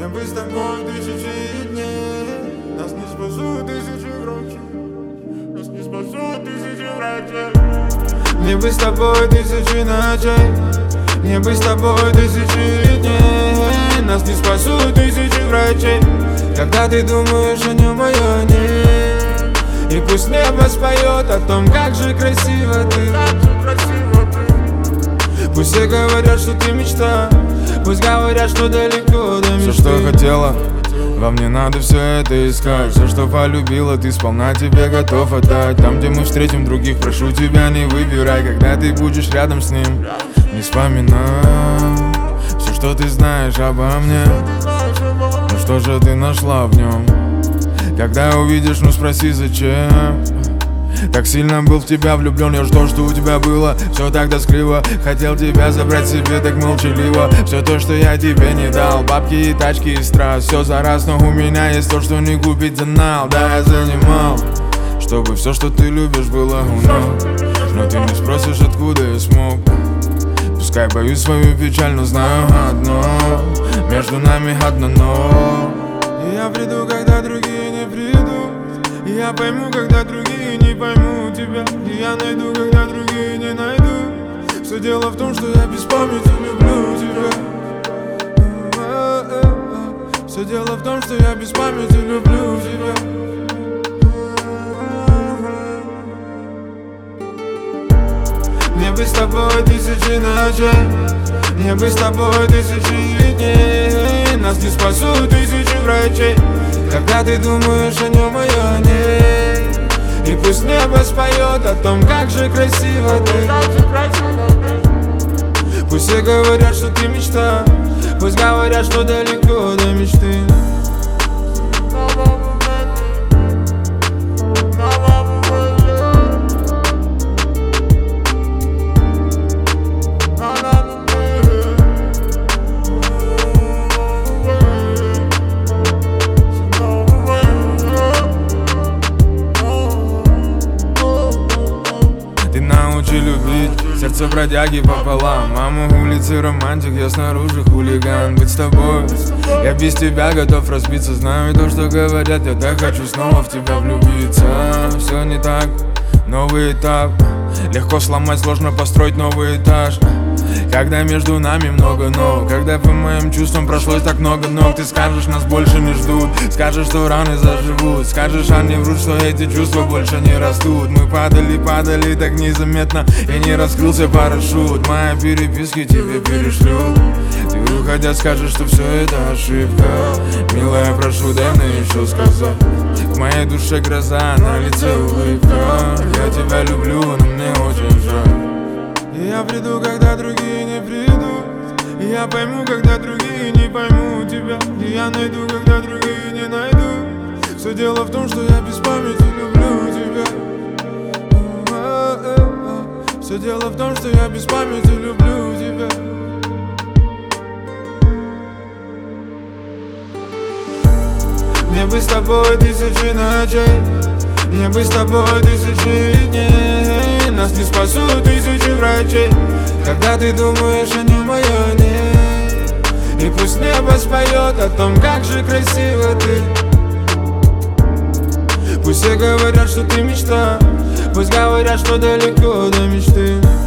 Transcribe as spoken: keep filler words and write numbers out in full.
Мне бы с тобой тысячи дней, нас не спасут тысячи врачей, нас не спасут тысячи врачей. Мне бы с тобой тысячи ночей, мне бы с тобой тысячи дней, нас не спасут тысячи врачей. Когда ты думаешь о нем, а я нет, и пусть небо споет о том, как же красиво ты. Пусть все говорят, что ты мечта, пусть говорят, что далеко до мечты. Все, что хотела, вам не надо все это искать. Все, что полюбила, ты сполна тебе готов отдать. Там, где мы встретим других, прошу тебя, не выбирай. Когда ты будешь рядом с ним, не вспоминай все, что ты знаешь обо мне. Ну что же ты нашла в нем? Когда увидишь, ну спроси, зачем. Так сильно был в тебя влюблен, я жду, что у тебя было все так тоскливо. Хотел тебя забрать себе так молчаливо. Все то, что я тебе не дал, бабки и тачки и страз, все за раз, но у меня есть то, что не купить за нал. Да, я занимал, чтобы все, что ты любишь, было у нас. Но ты не спросишь, откуда я смог. Пускай боюсь свою печаль, но знаю одно: между нами одно но. И я приду, когда другие не придут, и я пойму, когда другие не поймут тебя, и я найду, когда другие не найдут. Все дело в том, что я без памяти люблю тебя. Все дело в том, что я без памяти люблю тебя. Мне бы с тобой тысячи ночей, мне бы с тобой тысячи дней, нас не спасут тысячи врачей. Когда ты думаешь о нем, а я нет, и пусть небо споет о том, как же красиво ты. Пусть все говорят, что ты мечта, пусть говорят, что далеко до мечты. Любить, сердце бродяги пополам. Мама улицы романтик, я снаружи хулиган. Быть с тобой, я без тебя готов разбиться. Знаю то, что говорят, я так хочу снова в тебя влюбиться. Все не так, новый этап. Легко сломать, сложно построить новый этаж. Когда между нами много но, когда по моим чувствам прошлось так много ног. Ты скажешь, нас больше не ждут, скажешь, что раны заживут, скажешь, они врут, что эти чувства больше не растут. Мы падали, падали так незаметно, и не раскрылся парашют. Мои переписки тебе перешлют, ты уходя скажешь, что все это ошибка. Милая, прошу, дай мне еще сказать. В моей душе гроза, на лице улыбка. Я тебя люблю, но мне очень жаль. И я приду, когда другие не придут, и я пойму, когда другие не поймут тебя, и я найду, когда другие не найдут. Все дело в том, что я без памяти люблю тебя. Все дело в том, что я без памяти люблю тебя. Мне бы с тобой тысячи ночей, мне бы с тобой тысячи дней, нас не спасут тысячи врачей. Когда ты думаешь о нем, а я нет, и пусть небо споет о том, как же красиво ты. Пусть все говорят, что ты мечта, пусть говорят, что далеко до мечты.